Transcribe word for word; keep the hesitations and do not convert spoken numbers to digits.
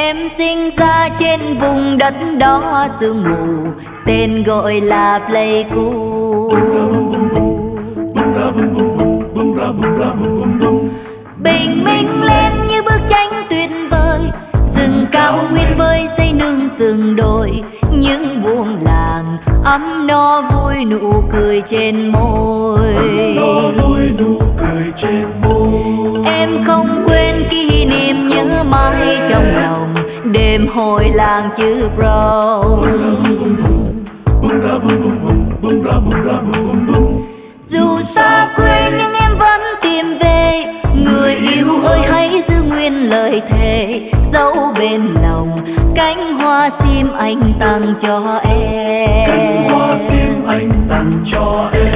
Em sinh ra trên vùng đất đó sương mù, tên gọi là Pleiku. Bình minh lên như bức tranh tuyệt vời, rừng cao nguyên vơi xây nương rừng đồi. Những buông làng ấm no vui nụ cười trên môi. Em không quên kỷ niệm nhớ mãi trong lòng, đêm hồi làng chữ Brown. Dù xa quê nhưng em vẫn tìm về, người yêu ơi hãy giữ nguyên lời thề. Dấu bên lòng cánh hoa sim anh tặng cho em. Cánh hoa sim anh tặng cho em.